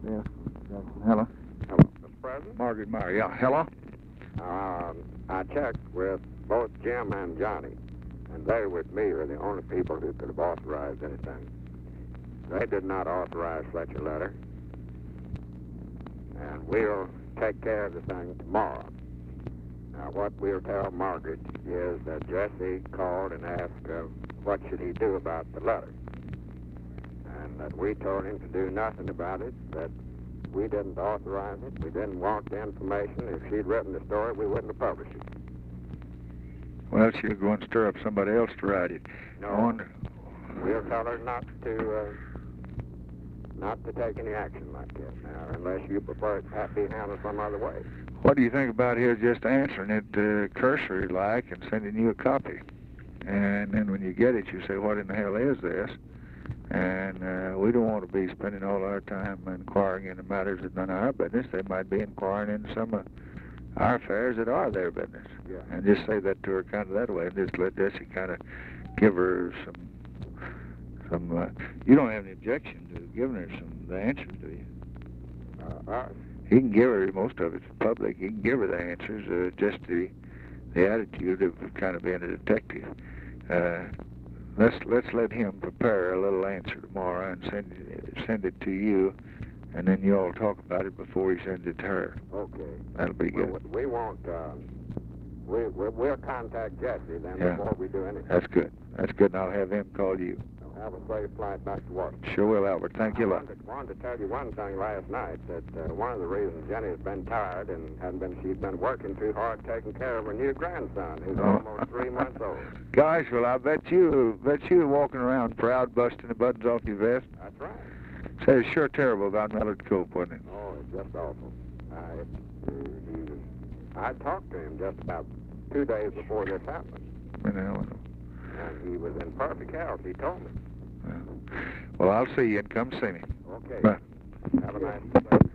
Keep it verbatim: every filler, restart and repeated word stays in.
Yes. Hello. Hello, Mister President. Margaret Meyer. Yeah. Hello. Um, I checked with both Jim and Johnny, and they, with me, are the only people who could have authorized anything. They did not authorize such a letter, and we'll take care of the thing tomorrow. Now, what we'll tell Margaret is that Jesse called and asked uh, what should he do about the letter, and that we told him to do nothing about it, that we didn't authorize it, we didn't want the information. If she'd written the story, we wouldn't have published it. Well, she'll go and stir up somebody else to write it. No, I wonder... we'll tell her not to uh, not to take any action like this now, unless you prefer it to be handled some other way. What do you think about here just answering it uh, cursory-like and sending you a copy? And then when you get it, you say, what in the hell is this? And uh, we don't want to be spending all our time inquiring into matters that none of our business. They might be inquiring into some of our affairs that are their business. Yeah. And just say that to her kind of that way, and just let Jesse kind of give her some, some, uh, you don't have any objection to giving her some, the answers, do you? Uh, uh, He can give her, most of it's public, he can give her the answers, uh, just the, the attitude of kind of being a detective. Uh, let's, let's let him prepare a little answer tomorrow and send it, send it to you, and then you all talk about it before he sends it to her. okay. That'll be good. Well, we won't, uh, we, we, we'll contact Jesse then Yeah. before we do anything. That's good. That's good, and I'll have him call you. Have a safe flight back to Washington. Sure will, Albert. Thank you a I lot. wanted, wanted to tell you one thing last night, that uh, one of the reasons Jenny has been tired and hadn't been, she's been working too hard taking care of her new grandson, who's Oh. almost three months old. Gosh, well, I bet you, bet you walking around proud, busting the buttons off your vest. That's right. Say, it's sure terrible about Millard Cope, wasn't it? Oh, it's just awful. Uh, it, uh, he was, I talked to him just about two days before this happened, You know, and he was in perfect health, he told me. well, I'll see you and come see me. Okay. Bye. Have a nice day.